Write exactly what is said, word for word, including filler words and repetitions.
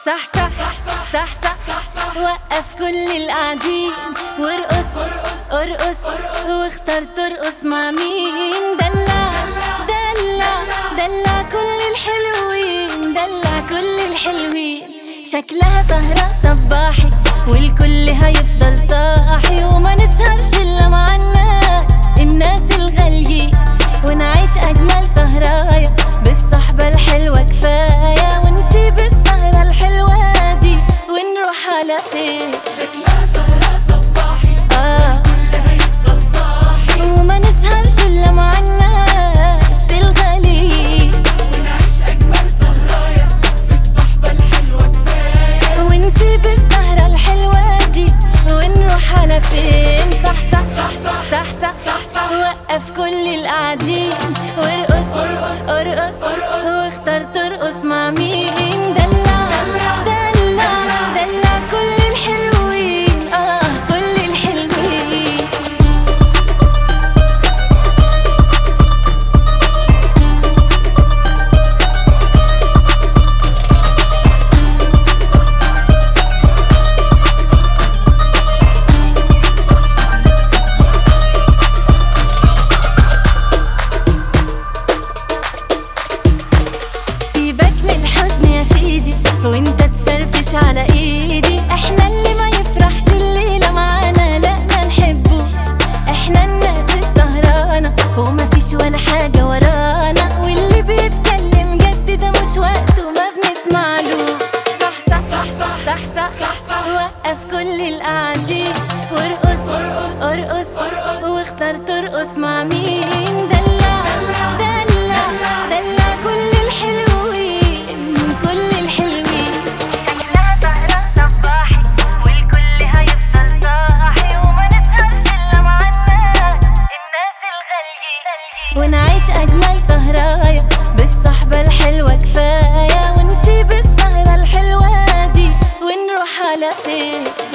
صح صح صح صح وقف كل القاعدين وارقص ارقص واختار ترقص مع مين. دلع دلع دلع كل الحلوين، دلع كل الحلوين. شكلها سهرة صباحي والكل هيفضل صاحي، وما نسهرش إلا مع الناس الناس الغاليين، ونعيش أجمل سهرايا بالصحبة الحلوة كفاية، ونسيب السهرة الحلوة دي ونروح على فين. شكلها سهرة صباحي آه والكل هيفضل صاحي، وما نسهرش إلا مع الناس الغاليين، ونعيش أجمل سهرايا بالصحبة الحلوة كفاية، ونسيب السهرة الحلوة دي ونروح على فين. صح صح صح صح صح وقف كل القاعدين وارقص ارقص واختار ترقص مع مين. دلع دلع دلع كل الحلوين، اه كل الحلوين. سيبك من الحزن يا سيدي وانت تفرفش على ايدي، احنا اللي ما يفرحش الليلة معانا لا ما نحبوش، احنا الناس السهرانة وما فيش ولا حاجة ورانا، واللي بيتكلم جد ده مش وقته ما بنسمعلوش. صح صح صح صح صح وقف كل القاعدين وارقص ارقص واختار ترقص مع مين. دلع دلع دلع كل الحلوين كل الحلوين. شكلها سهرة صباحي والكل هيفضل صاحي، وما نسهرش إلا مع الناس الناس الغاليين، ونعيش أجمل سهرايا بالصحبة الحلوة كفاية، ونسيب السهرة الحلوة دي ونروح على فين.